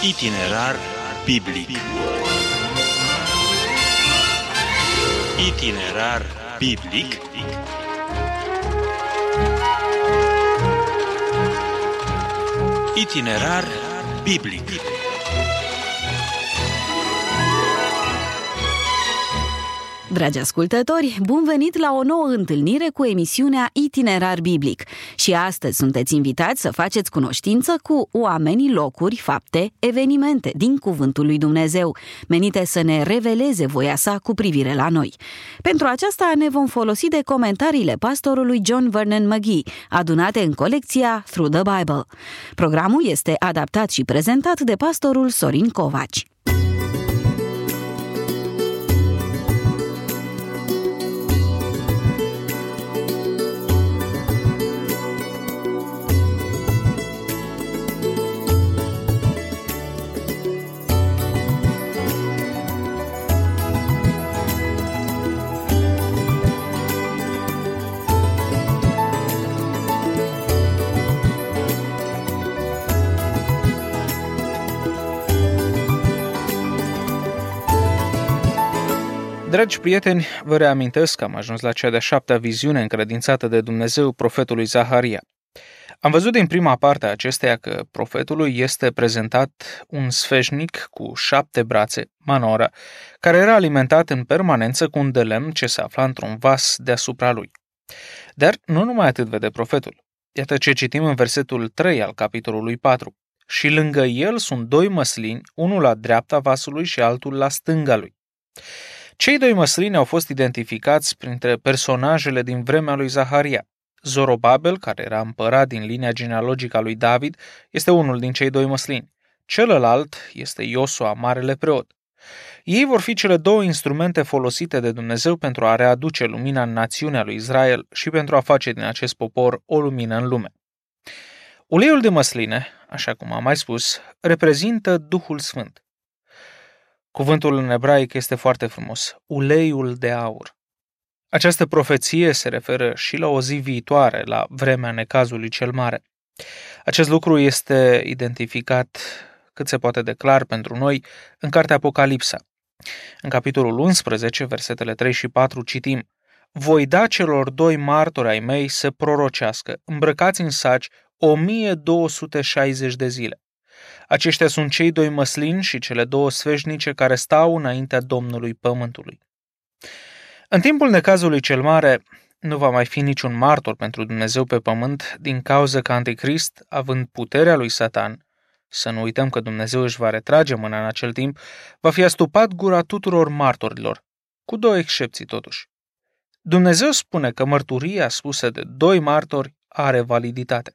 Itinerar biblic. Itinerar biblic. Itinerar biblic. Dragi ascultători, bun venit la o nouă întâlnire cu emisiunea Itinerar Biblic. Și astăzi sunteți invitați să faceți cunoștință cu oamenii, locuri, fapte, evenimente din Cuvântul lui Dumnezeu, menite să ne reveleze voia sa cu privire la noi. Pentru aceasta ne vom folosi de comentariile pastorului John Vernon McGee, adunate în colecția Through the Bible. Programul este adaptat și prezentat de pastorul Sorin Covaci. Dragi prieteni, vă reamintesc că am ajuns la cea de-a 7-a viziune încredințată de Dumnezeu profetului Zaharia. Am văzut din prima parte a acesteia că profetului este prezentat un sfeșnic cu 7 brațe, manora, care era alimentat în permanență cu un de lemn ce se afla într-un vas deasupra lui. Dar nu numai atât vede profetul. Iată ce citim în versetul 3 al capitolului 4. Și lângă el sunt 2 măslini, unul la dreapta vasului și altul la stânga lui. Cei 2 măslini au fost identificați printre personajele din vremea lui Zaharia. Zorobabel, care era împărat din linia genealogică a lui David, este unul din cei 2 măslini. Celălalt este Iosua, marele preot. Ei vor fi cele 2 instrumente folosite de Dumnezeu pentru a readuce lumina în națiunea lui Israel și pentru a face din acest popor o lumină în lume. Uleiul de măsline, așa cum am mai spus, reprezintă Duhul Sfânt. Cuvântul în ebraic este foarte frumos, uleiul de aur. Această profeție se referă și la o zi viitoare, la vremea necazului cel mare. Acest lucru este identificat cât se poate de clar pentru noi în cartea Apocalipsa. În capitolul 11, versetele 3 și 4 citim: Voi da celor 2 martori ai mei să prorocească, îmbrăcați în saci 1260 de zile. Aceștia sunt cei 2 măslini și cele 2 sfeșnice care stau înaintea Domnului Pământului. În timpul necazului cel mare nu va mai fi niciun martor pentru Dumnezeu pe pământ, din cauza că Anticrist, având puterea lui Satan, să nu uităm că Dumnezeu își va retrage mâna în acel timp, va fi astupat gura tuturor martorilor, cu 2 excepții totuși. Dumnezeu spune că mărturia spusă de 2 martori are validitate.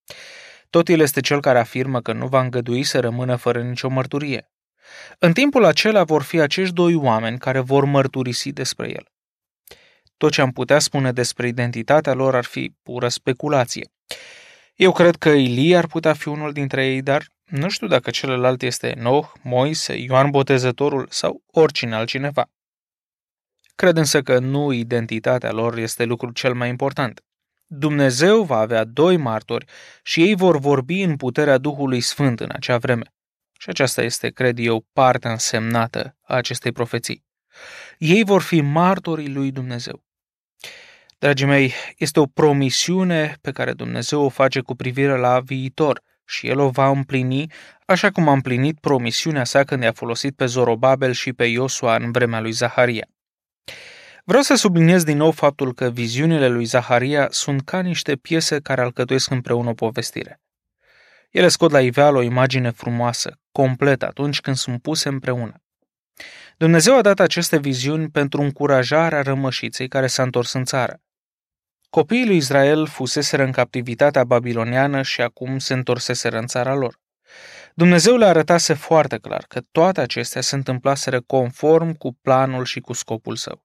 Tot el este cel care afirmă că nu va îngădui să rămână fără nicio mărturie. În timpul acela vor fi acești 2 oameni care vor mărturisi despre el. Tot ce am putea spune despre identitatea lor ar fi pură speculație. Eu cred că Ilie ar putea fi unul dintre ei, dar nu știu dacă celălalt este Enoch, Moise, Ioan Botezătorul sau oricine altcineva. Cred însă că nu identitatea lor este lucrul cel mai important. Dumnezeu va avea 2 martori și ei vor vorbi în puterea Duhului Sfânt în acea vreme. Și aceasta este, cred eu, partea însemnată a acestei profeții. Ei vor fi martorii lui Dumnezeu. Dragii mei, este o promisiune pe care Dumnezeu o face cu privire la viitor și El o va împlini, așa cum a împlinit promisiunea sa când i-a folosit pe Zorobabel și pe Iosua în vremea lui Zaharia. Vreau să subliniez din nou faptul că viziunile lui Zaharia sunt ca niște piese care alcătuiesc împreună o povestire. Ele scot la iveală o imagine frumoasă, completă atunci când sunt puse împreună. Dumnezeu a dat aceste viziuni pentru încurajarea rămășiței care s-a întors în țară. Copiii lui Israel fuseseră în captivitatea babiloniană și acum se întorseseră în țara lor. Dumnezeu le arătase foarte clar că toate acestea se întâmplaseră conform cu planul și cu scopul său.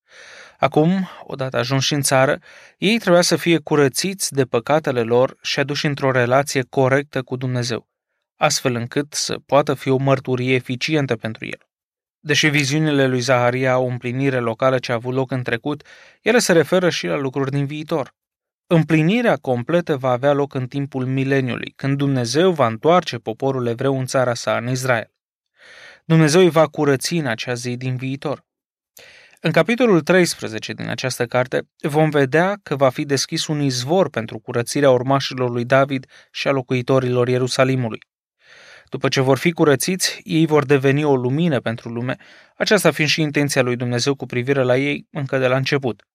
Acum, odată ajunși în țară, ei trebuia să fie curățiți de păcatele lor și aduși într-o relație corectă cu Dumnezeu, astfel încât să poată fi o mărturie eficientă pentru el. Deși viziunile lui Zaharia au o împlinire locală ce a avut loc în trecut, ele se referă și la lucruri din viitor. Împlinirea completă va avea loc în timpul mileniului, când Dumnezeu va întoarce poporul evreu în țara sa, în Israel. Dumnezeu îi va curăți în acea zi din viitor. În capitolul 13 din această carte vom vedea că va fi deschis un izvor pentru curățirea urmașilor lui David și a locuitorilor Ierusalimului. După ce vor fi curățiți, ei vor deveni o lumină pentru lume, aceasta fiind și intenția lui Dumnezeu cu privire la ei încă de la început.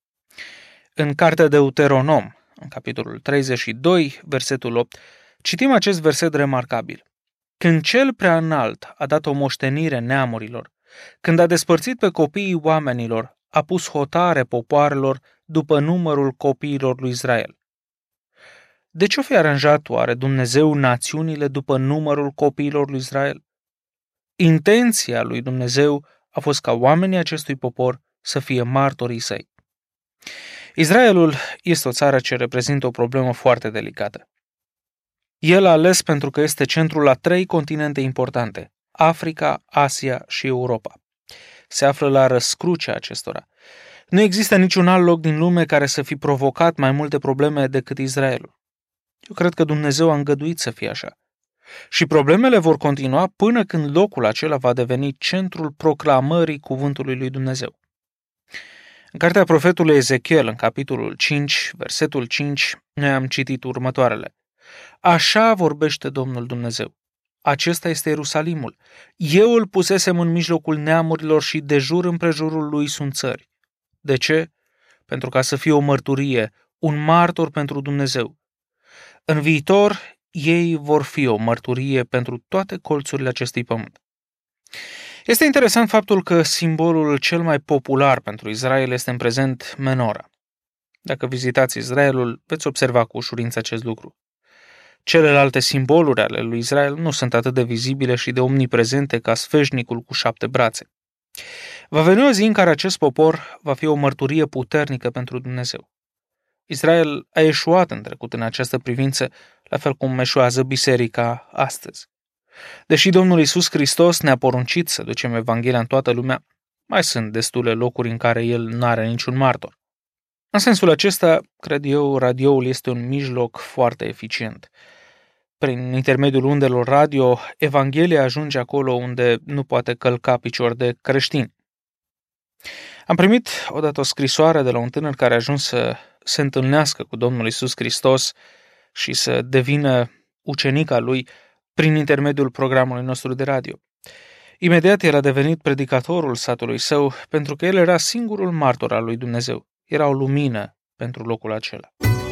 În cartea Deuteronom, în capitolul 32, versetul 8, citim acest verset remarcabil. Când cel prea înalt a dat o moștenire neamurilor, când a despărțit pe copiii oamenilor, a pus hotare popoarelor după numărul copiilor lui Israel. De ce o fi aranjat oare Dumnezeu națiunile după numărul copiilor lui Israel? Intenția lui Dumnezeu a fost ca oamenii acestui popor să fie martorii săi. Israelul este o țară ce reprezintă o problemă foarte delicată. El a ales pentru că este centrul la 3 continente importante, Africa, Asia și Europa. Se află la răscrucea acestora. Nu există niciun alt loc din lume care să fi provocat mai multe probleme decât Israelul. Eu cred că Dumnezeu a îngăduit să fie așa. Și problemele vor continua până când locul acela va deveni centrul proclamării cuvântului lui Dumnezeu. În cartea profetului Ezechiel, în capitolul 5, versetul 5, noi am citit următoarele. Așa vorbește Domnul Dumnezeu. Acesta este Ierusalimul. Eu îl pusesem în mijlocul neamurilor și de jur împrejurul lui sunt țări. De ce? Pentru ca să fie o mărturie, un martor pentru Dumnezeu. În viitor, ei vor fi o mărturie pentru toate colțurile acestui pământ. Este interesant faptul că simbolul cel mai popular pentru Israel este în prezent menora. Dacă vizitați Israelul, veți observa cu ușurință acest lucru. Celelalte simboluri ale lui Israel nu sunt atât de vizibile și de omniprezente ca sfeșnicul cu 7 brațe. Va veni o zi în care acest popor va fi o mărturie puternică pentru Dumnezeu. Israel a eșuat în trecut în această privință, la fel cum eșuează biserica astăzi. Deși Domnul Iisus Hristos ne-a poruncit să ducem Evanghelia în toată lumea, mai sunt destule locuri în care El nu are niciun martor. În sensul acesta, cred eu, radioul este un mijloc foarte eficient. Prin intermediul undelor radio, Evanghelia ajunge acolo unde nu poate călca picior de creștin. Am primit odată o scrisoare de la un tânăr care a ajuns să se întâlnească cu Domnul Iisus Hristos și să devină ucenic al lui prin intermediul programului nostru de radio. Imediat el a devenit predicatorul satului său pentru că el era singurul martor al lui Dumnezeu. Era o lumină pentru locul acela.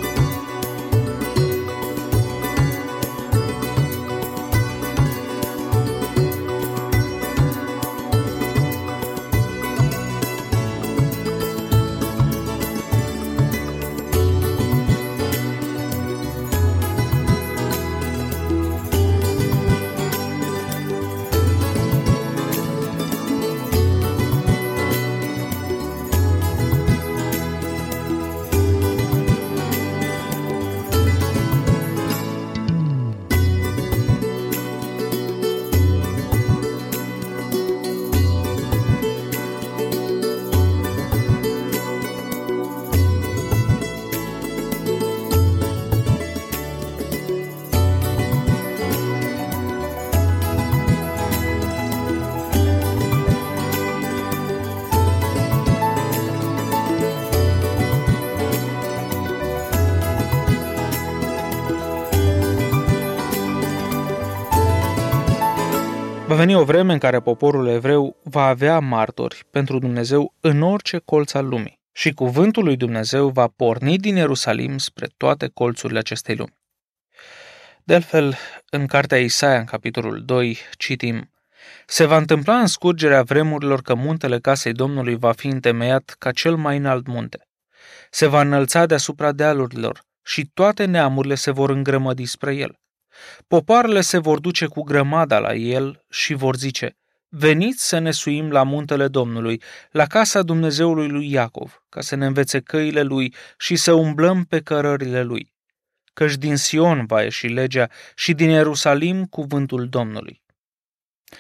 Va veni o vreme în care poporul evreu va avea martori pentru Dumnezeu în orice colț al lumii și cuvântul lui Dumnezeu va porni din Ierusalim spre toate colțurile acestei lumi. De altfel, în cartea Isaia, în capitolul 2, citim: Se va întâmpla în scurgerea vremurilor că muntele casei Domnului va fi întemeiat ca cel mai înalt munte. Se va înălța deasupra dealurilor și toate neamurile se vor îngrămădi spre el. Popoarele se vor duce cu grămada la el și vor zice: Veniți să ne suim la muntele Domnului, la casa Dumnezeului lui Iacov, ca să ne învețe căile lui și să umblăm pe cărările lui. Căci din Sion va ieși legea și din Ierusalim cuvântul Domnului.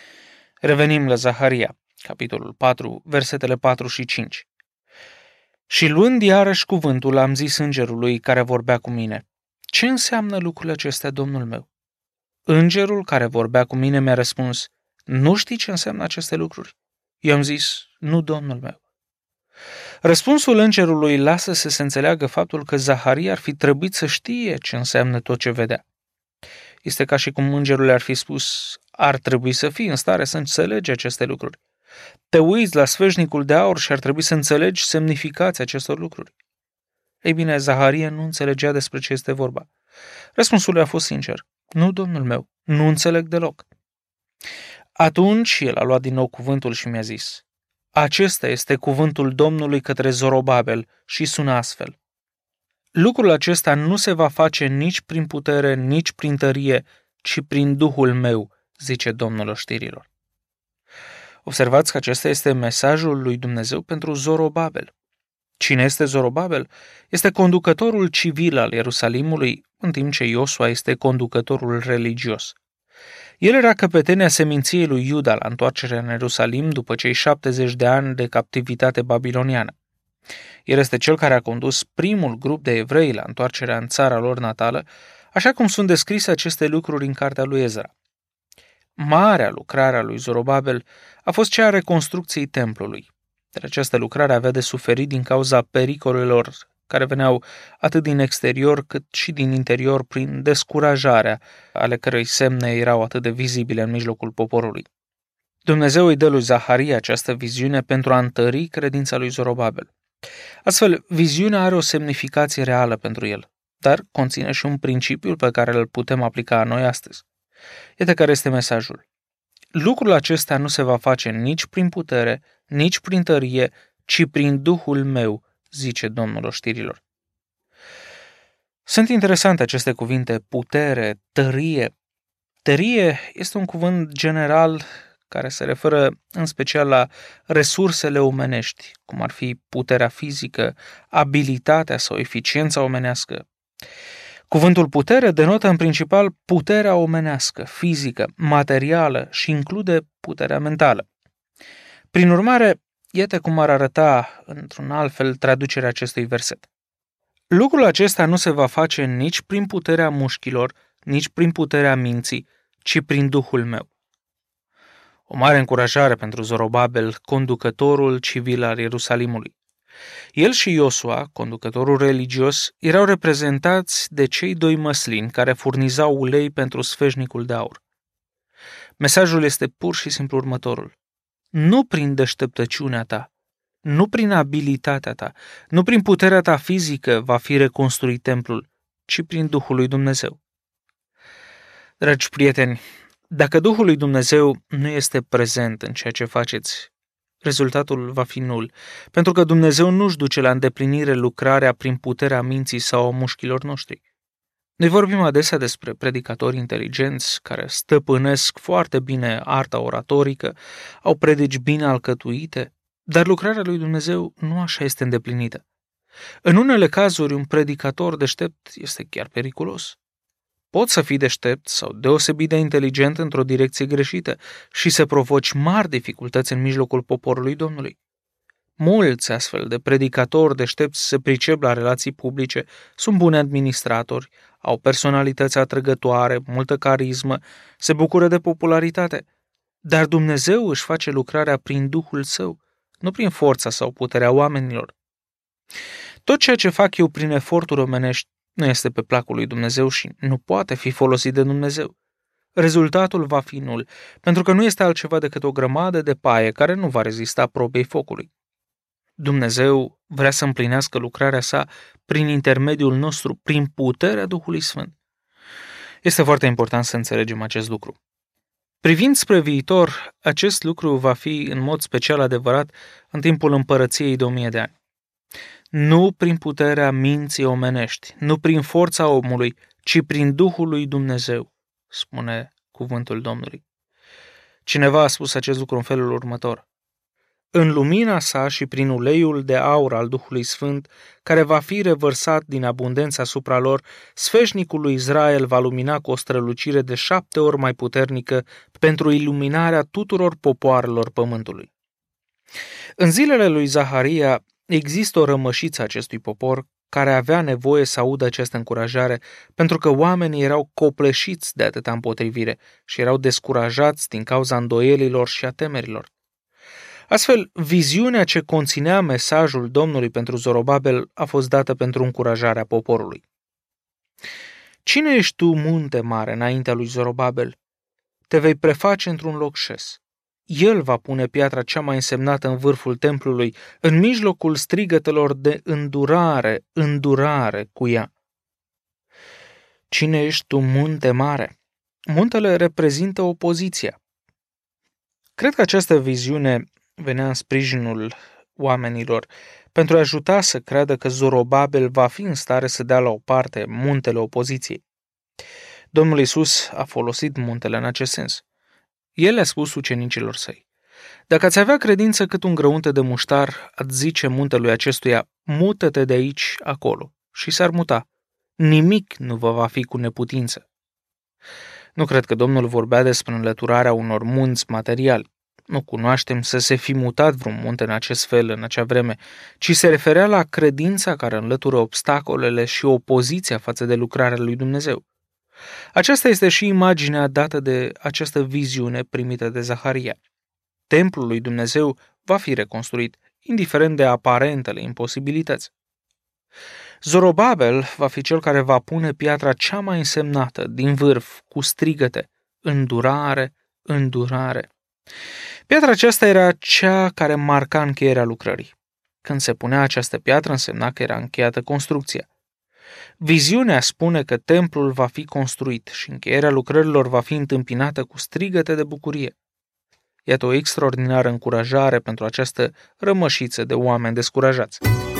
Revenim la Zaharia, capitolul 4, versetele 4 și 5. Și luând iarăși cuvântul, am zis îngerului care vorbea cu mine: ce înseamnă lucrurile acestea, Domnul meu? Îngerul care vorbea cu mine mi-a răspuns: nu știi ce înseamnă aceste lucruri? Eu am zis: nu, Domnul meu. Răspunsul îngerului lasă să se înțeleagă faptul că Zaharia ar fi trebuit să știe ce înseamnă tot ce vedea. Este ca și cum îngerul ar fi spus: ar trebui să fii în stare să înțelegi aceste lucruri. Te uiți la sfeșnicul de aur și ar trebui să înțelegi semnificația acestor lucruri. Ei bine, Zaharia nu înțelegea despre ce este vorba. Răspunsul lui a fost sincer: nu, Domnul meu, nu înțeleg deloc. Atunci el a luat din nou cuvântul și mi-a zis: acesta este cuvântul Domnului către Zorobabel și sună astfel: lucrul acesta nu se va face nici prin putere, nici prin tărie, ci prin Duhul meu, zice Domnul oștirilor. Observați că acesta este mesajul lui Dumnezeu pentru Zorobabel. Cine este Zorobabel? Este conducătorul civil al Ierusalimului, în timp ce Iosua este conducătorul religios. El era căpetenia seminției lui Iuda la întoarcerea în Ierusalim după cei 70 de ani de captivitate babiloniană. El este cel care a condus primul grup de evrei la întoarcerea în țara lor natală, așa cum sunt descrise aceste lucruri în cartea lui Ezra. Marea lucrare a lui Zorobabel a fost cea a reconstrucției templului, dar această lucrare avea de suferit din cauza pericolelor care veneau atât din exterior cât și din interior prin descurajarea, ale cărei semne erau atât de vizibile în mijlocul poporului. Dumnezeu îi dă lui Zaharia această viziune pentru a întări credința lui Zorobabel. Astfel, viziunea are o semnificație reală pentru el, dar conține și un principiu pe care îl putem aplica noi astăzi. Iată care este mesajul. Lucrul acesta nu se va face nici prin putere, nici prin tărie, ci prin Duhul meu, zice Domnul oștirilor. Sunt interesante aceste cuvinte: putere, tărie. Tărie este un cuvânt general care se referă în special la resursele omenești, cum ar fi puterea fizică, abilitatea sau eficiența omenească. Cuvântul putere denotă în principal puterea omenească, fizică, materială și include puterea mentală. Prin urmare, iată cum ar arăta într-un alt fel traducerea acestui verset. Lucrul acesta nu se va face nici prin puterea mușchilor, nici prin puterea minții, ci prin Duhul meu. O mare încurajare pentru Zorobabel, conducătorul civil al Ierusalimului. El și Iosua, conducătorul religios, erau reprezentați de cei doi măslini care furnizau ulei pentru sfeșnicul de aur. Mesajul este pur și simplu următorul: nu prin deșteptăciunea ta, nu prin abilitatea ta, nu prin puterea ta fizică va fi reconstruit templul, ci prin Duhul lui Dumnezeu. Dragi prieteni, dacă Duhul lui Dumnezeu nu este prezent în ceea ce faceți, rezultatul va fi nul, pentru că Dumnezeu nu-și duce la îndeplinire lucrarea prin puterea minții sau a mușchilor noștri. Noi vorbim adesea despre predicatori inteligenți care stăpânesc foarte bine arta oratorică, au predici bine alcătuite, dar lucrarea lui Dumnezeu nu așa este îndeplinită. În unele cazuri, un predicator deștept este chiar periculos. Poți să fii deștept sau deosebit de inteligent într-o direcție greșită și să provoci mari dificultăți în mijlocul poporului Domnului. Mulți astfel de predicatori deștepți se pricep la relații publice, sunt buni administratori, au personalități atrăgătoare, multă carismă, se bucură de popularitate, dar Dumnezeu își face lucrarea prin Duhul Său, nu prin forța sau puterea oamenilor. Tot ceea ce fac eu prin eforturi omenești nu este pe placul lui Dumnezeu și nu poate fi folosit de Dumnezeu. Rezultatul va fi nul, pentru că nu este altceva decât o grămadă de paie care nu va rezista probei focului. Dumnezeu vrea să împlinească lucrarea sa prin intermediul nostru, prin puterea Duhului Sfânt. Este foarte important să înțelegem acest lucru. Privind spre viitor, acest lucru va fi în mod special adevărat în timpul împărăției de 1000 de ani. Nu prin puterea minții omenești, nu prin forța omului, ci prin Duhul lui Dumnezeu, spune cuvântul Domnului. Cineva a spus acest lucru în felul următor: în lumina sa și prin uleiul de aur al Duhului Sfânt, care va fi revărsat din abundență asupra lor, sfeșnicul lui Israel va lumina cu o strălucire de 7 ori mai puternică pentru iluminarea tuturor popoarelor pământului. În zilele lui Zaharia, există o rămășiță a acestui popor care avea nevoie să audă această încurajare, pentru că oamenii erau copleșiți de atâta împotrivire și erau descurajați din cauza îndoielilor și a temerilor. Astfel, viziunea ce conținea mesajul Domnului pentru Zorobabel a fost dată pentru încurajarea poporului. Cine ești tu, munte mare, înaintea lui Zorobabel? Te vei preface într-un loc șes. El va pune piatra cea mai însemnată în vârful templului, în mijlocul strigătelor de îndurare cu ea. Cine ești tu, munte mare? Muntele reprezintă opoziția. Cred că această viziune venea în sprijinul oamenilor pentru a ajuta să creadă că Zorobabel va fi în stare să dea la o parte muntele opoziției. Domnul Iisus a folosit muntele în acest sens. El le-a spus ucenicilor săi: dacă ați avea credință cât un grăunte de muștar, ați zice muntelui acestuia: mută-te de aici acolo, și s-ar muta. Nimic nu vă va fi cu neputință. Nu cred că Domnul vorbea despre înlăturarea unor munți materiali. Nu cunoaștem să se fi mutat vreun munte în acest fel în acea vreme, ci se referea la credința care înlătură obstacolele și opoziția față de lucrarea lui Dumnezeu. Aceasta este și imaginea dată de această viziune primită de Zaharia. Templul lui Dumnezeu va fi reconstruit, indiferent de aparentele imposibilități. Zorobabel va fi cel care va pune piatra cea mai însemnată din vârf cu strigăte: îndurare, îndurare. Piatra aceasta era cea care marca încheierea lucrării. Când se punea această piatră, însemna că era încheiată construcția. Viziunea spune că templul va fi construit și încheierea lucrărilor va fi întâmpinată cu strigăte de bucurie. Iată o extraordinară încurajare pentru această rămășiță de oameni descurajați.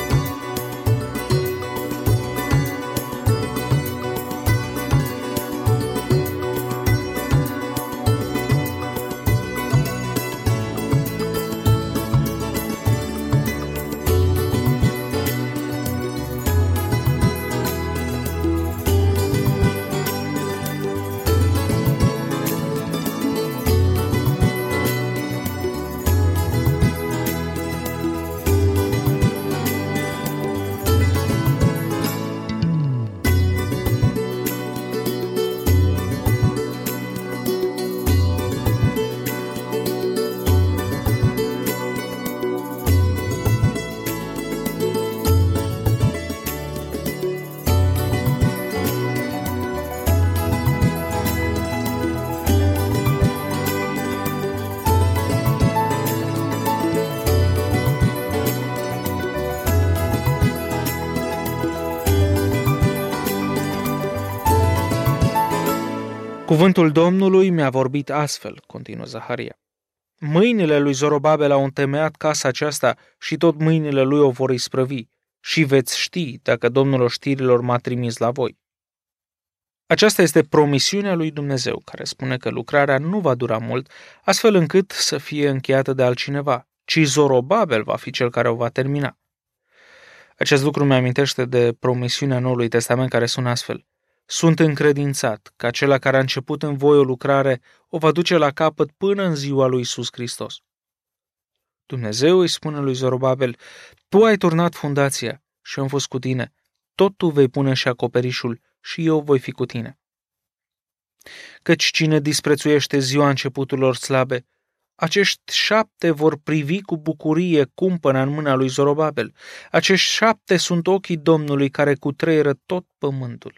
Cuvântul Domnului mi-a vorbit astfel, continuă Zaharia. Mâinile lui Zorobabel au întemeiat casa aceasta și tot mâinile lui o vor isprăvi și veți ști dacă Domnul oștirilor m-a trimis la voi. Aceasta este promisiunea lui Dumnezeu, care spune că lucrarea nu va dura mult, astfel încât să fie încheiată de altcineva, ci Zorobabel va fi cel care o va termina. Acest lucru mi-amintește de promisiunea Noului Testament care sună astfel: sunt încredințat că acela care a început în voi o lucrare o va duce la capăt până în ziua lui Iisus Hristos. Dumnezeu îi spune lui Zorobabel: tu ai turnat fundația și am fost cu tine, tot tu vei pune și acoperișul și eu voi fi cu tine. Căci cine disprețuiește ziua începuturilor slabe, acești 7 vor privi cu bucurie cumpăna în mâna lui Zorobabel. Acești 7 sunt ochii Domnului care cutreieră tot pământul.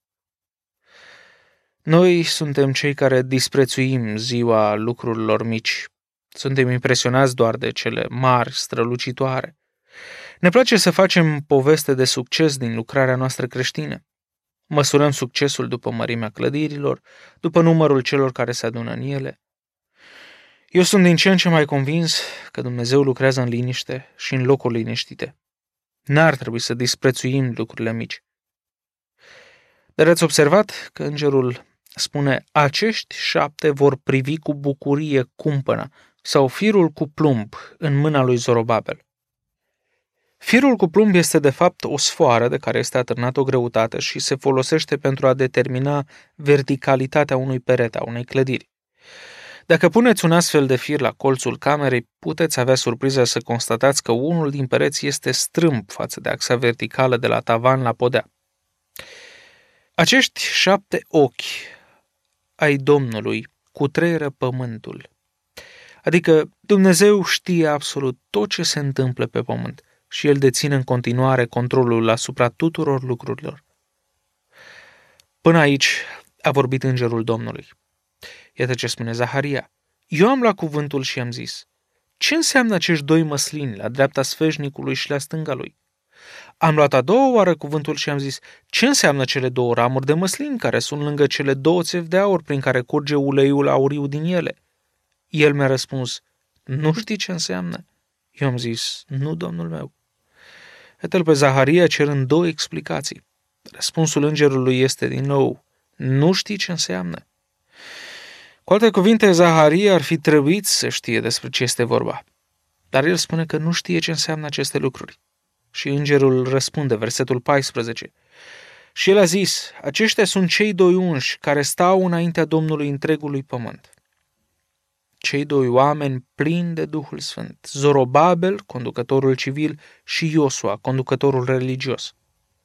Noi suntem cei care disprețuim ziua lucrurilor mici. Suntem impresionați doar de cele mari, strălucitoare. Ne place să facem poveste de succes din lucrarea noastră creștină. Măsurăm succesul după mărimea clădirilor, după numărul celor care se adună în ele. Eu sunt din ce în ce mai convins că Dumnezeu lucrează în liniște și în locuri liniștite. N-ar trebui să disprețuim lucrurile mici. Dar ați observat că îngerul spune: acești 7 vor privi cu bucurie cumpăna sau firul cu plumb în mâna lui Zorobabel. Firul cu plumb este de fapt o sfoară de care este atârnat o greutate și se folosește pentru a determina verticalitatea unui perete, a unei clădiri. Dacă puneți un astfel de fir la colțul camerei, puteți avea surpriza să constatați că unul din pereți este strâmb față de axa verticală de la tavan la podea. Acești 7 ochi ai Domnului cutreieră pământul. Adică Dumnezeu știe absolut tot ce se întâmplă pe pământ și El deține în continuare controlul asupra tuturor lucrurilor. Până aici a vorbit îngerul Domnului. Iată ce spune Zaharia. Eu am luat cuvântul și am zis: ce înseamnă acești 2 măslini la dreapta sfeșnicului și la stânga lui? Am luat a doua oară cuvântul și am zis: ce înseamnă cele 2 ramuri de măslin care sunt lângă cele 2 țevi de aur prin care curge uleiul auriu din ele? El mi-a răspuns: nu știi ce înseamnă? Eu am zis: nu, Domnul meu. Iată-l pe Zaharia cerând 2 explicații. Răspunsul îngerului este din nou: nu știi ce înseamnă. Cu alte cuvinte, Zaharia ar fi trebuit să știe despre ce este vorba. Dar el spune că nu știe ce înseamnă aceste lucruri. Și îngerul răspunde, versetul 14. Și el a zis: aceștia sunt cei 2 unși care stau înaintea Domnului întregului pământ. Cei 2 oameni plini de Duhul Sfânt, Zorobabel, conducătorul civil, și Iosua, conducătorul religios.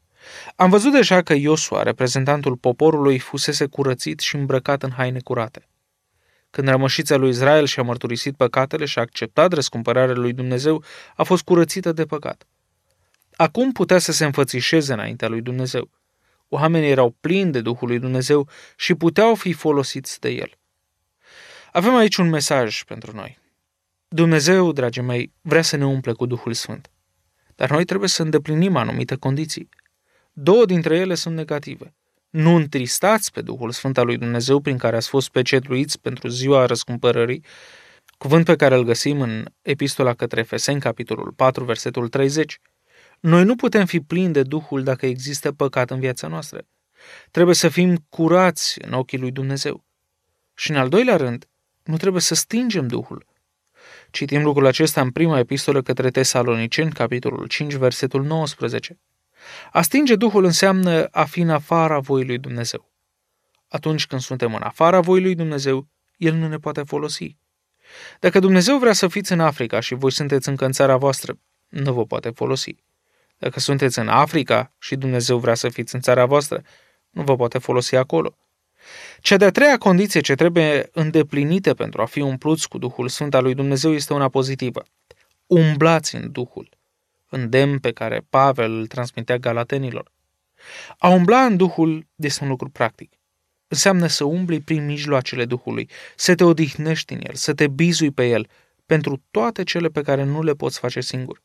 Am văzut deja că Iosua, reprezentantul poporului, fusese curățit și îmbrăcat în haine curate. Când rămășița lui Israel și-a mărturisit păcatele și a acceptat răscumpărarea lui Dumnezeu, a fost curățită de păcat. Acum putea să se înfățișeze înaintea lui Dumnezeu. Oamenii erau plini de Duhul lui Dumnezeu și puteau fi folosiți de El. Avem aici un mesaj pentru noi. Dumnezeu, dragii mei, vrea să ne umple cu Duhul Sfânt. Dar noi trebuie să îndeplinim anumite condiții. 2 dintre ele sunt negative. Nu întristați pe Duhul Sfânt al lui Dumnezeu prin care ați fost pecetluiți pentru ziua răscumpărării, cuvânt pe care îl găsim în Epistola către Efeseni, capitolul 4, versetul 30. Noi nu putem fi plini de Duhul dacă există păcat în viața noastră. Trebuie să fim curați în ochii lui Dumnezeu. Și în al doilea rând, nu trebuie să stingem Duhul. Citim lucrul acesta în prima epistolă către Tesaloniceni, capitolul 5, versetul 19. A stinge Duhul înseamnă a fi în afara voii lui Dumnezeu. Atunci când suntem în afara voii lui Dumnezeu, El nu ne poate folosi. Dacă Dumnezeu vrea să fiți în Africa și voi sunteți încă în țara voastră, nu vă poate folosi. Dacă sunteți în Africa și Dumnezeu vrea să fiți în țara voastră, nu vă poate folosi acolo. Cea de-a 3-a condiție ce trebuie îndeplinită pentru a fi umpluți cu Duhul Sfânt al lui Dumnezeu este una pozitivă. Umblați în Duhul, îndemn pe care Pavel îl transmitea galatenilor. A umbla în Duhul este un lucru practic. Înseamnă să umbli prin mijloacele Duhului, să te odihnești în El, să te bizui pe El, pentru toate cele pe care nu le poți face singur.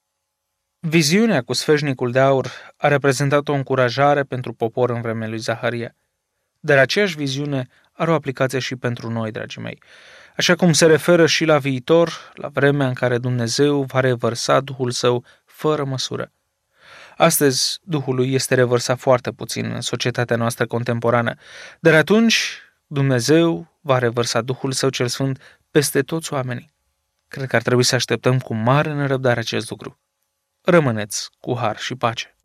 Viziunea cu sfeșnicul de aur a reprezentat o încurajare pentru popor în vremea lui Zaharia. Dar aceeași viziune are o aplicație și pentru noi, dragii mei, așa cum se referă și la viitor, la vremea în care Dumnezeu va revărsa Duhul Său fără măsură. Astăzi, Duhul lui este revărsat foarte puțin în societatea noastră contemporană, dar atunci Dumnezeu va revărsa Duhul Său cel Sfânt peste toți oamenii. Cred că ar trebui să așteptăm cu mare nerăbdare acest lucru. Rămâneți cu har și pace.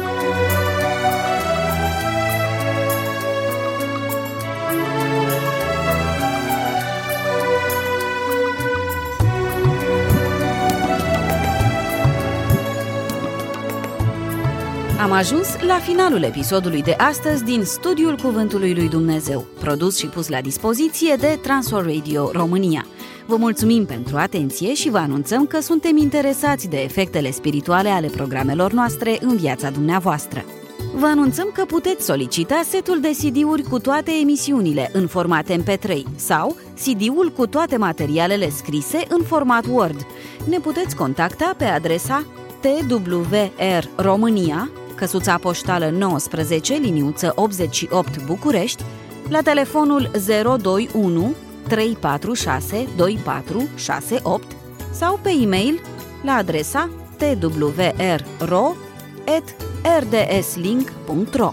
Am ajuns la finalul episodului de astăzi din Studiul Cuvântului lui Dumnezeu, produs și pus la dispoziție de Transworld Radio România. Vă mulțumim pentru atenție și vă anunțăm că suntem interesați de efectele spirituale ale programelor noastre în viața dumneavoastră. Vă anunțăm că puteți solicita setul de CD-uri cu toate emisiunile în format MP3 sau CD-ul cu toate materialele scrise în format Word. Ne puteți contacta pe adresa TWR România, căsuța poștală 19, liniuță 88 București, la telefonul 021 346 2468 sau pe e-mail la adresa twrro@rdslink.ro.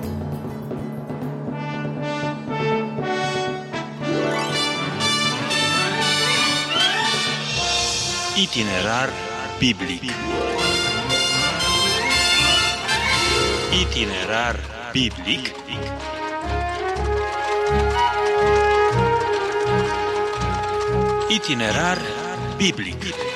Itinerar biblic. Itinerar biblic Itinerar biblic.